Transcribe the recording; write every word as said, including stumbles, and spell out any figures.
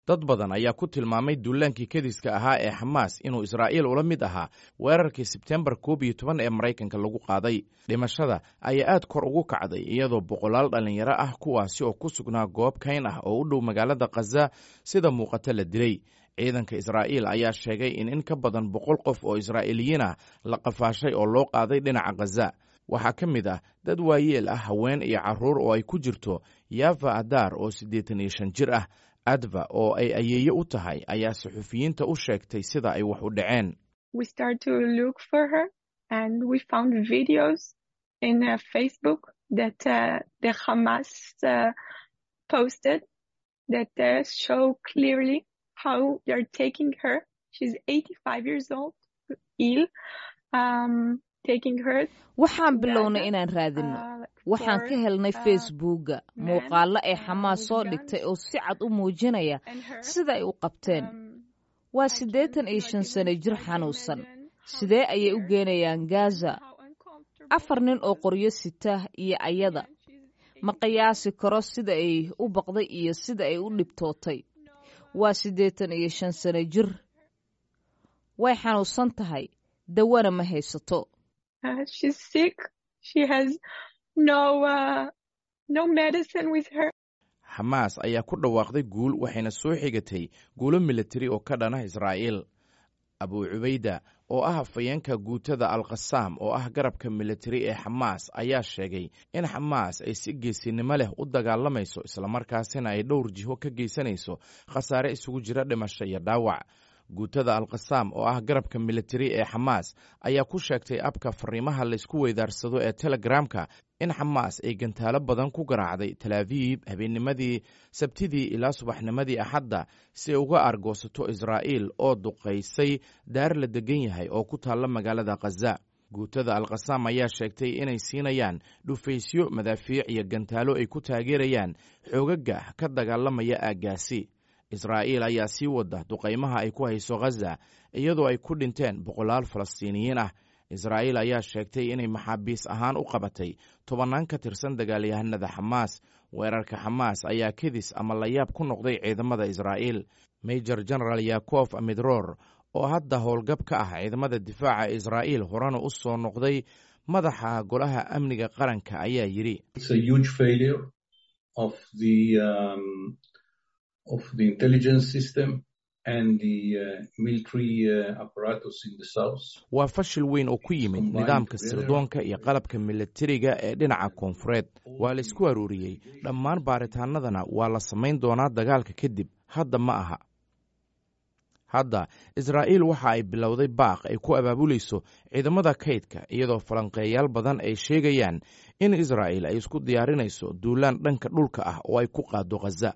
dad badan ayaa ku tilmaamay duulaankii kediska ahaa ee xamaas inuu israa'iil ula mid ahaa weerarkii sebtembar koob iyo toban ee maraykanka lagu qaaday. dhimashada ayaa aad kor ugu kacday iyadoo boqolaal dhallinyaro ah kuwaasi oo ku sugnaa goob kayn ah oo u dhow magaalada khaza sida muuqata la dilay. ciidanka israa'iil ayaa sheegay in in ka badan boqol qof oo israa'iiliyiin ah la qafaashay oo loo qaaday dhinaca khaza. waxaa ka mid ah dad waayeel ah, haween iyo carruur oo ay ku jirto yafa adaar oo siddeetan iyo shan jir ah. adva oo ay ayeeye u tahay ayaa saxufiyiinta u sheegtay sida ay wax u dhaceen. waxaan bilownay inaan raadinno. waxaan ka helnay facebookga muuqaallo ay xamaas soo dhigtay oo si cad u muujinaya sida ay u qabteen. waa siddeetan iyo shan sano jir xanuunsan. sidee ayay u geenayaan gaza? afar nin oo qoryo sita iyo ayada. ma qiyaasi karo sida ay u baqday iyo sida ay u dhibtootay. waa siddeetan iyo shan sano jir. way xanuunsan tahay. dawana ma haysato. Uh, she's sick. She has no uh, no medicine with her. xamaas ayaa ku dhawaaqday guul waxayna soo xigatay guulo militari oo ka dhana Israa'iil. Abu Cubayda oo ah hafayeenka guutada Al-Qassam oo ah garabka militari ee xamaas ayaa sheegay in xamaas ay si geesinimo leh u dagaalamayso isla markaasina ay dhowr jiho ka geysanayso khasaare isugu jira dhimasho iyo dhaawac. guutada Al-Qassam oo ah garabka militari ee xamaas ayaa ku sheegtay abka fariimaha la isku weydaarsado ee Telegramka in xamaas ay gantaalo badan ku garaacday Tel Aviv habeennimadii Sabtidii ilaa subaxnimadii Axadda si ay uga argoosato Israa'iil oo duqaysay daar la degan yahay oo ku taalla magaalada Khaza. guutada Al-Qassam ayaa sheegtay inay siinayaan dhufaysyo, madaafiic iyo gantaalo ay ku taageerayaan xoogaga ka dagaalamaya aaggaasi. Israa'iil ayaa sii wada duqaymaha ay ku hayso Khaza iyadoo ay ku dhinteen boqolaal Falastiiniyiin ah. Israa'iil ayaa sheegtay inay maxaabiis ahaan u qabatay tobannaan ka tirsan dagaalyahanada xamaas. weerarka xamaas ayaa kedis ama layaab ku noqday ciidamada Israa'iil. Major General Yaakov Amidror oo hadda howlgab ka ah ciidamada difaaca Israa'iil horena u soo noqday madaxa golaha amniga qaranka ayaa yidhi of the intelligence system and the uh, military uh, apparatus in the south. waa fashil weyn oo ku yimid nidaamka sirdoonka iyo qalabka militariga ee dhinaca koonfureed. waa la isku aruuriyey dhammaan baaritaanadana waa la samayn doonaa dagaalka kadib. hadda ma aha hadda Israa'iil waxa ay bilowday baaq ay ku abaabulayso ciidamada kaydka iyadoo falanqeeyaal badan ay sheegayaan in Israa'iil ay isku diyaarinayso duulaan dhanka dhulka ah oo ay ku qaado Khaza.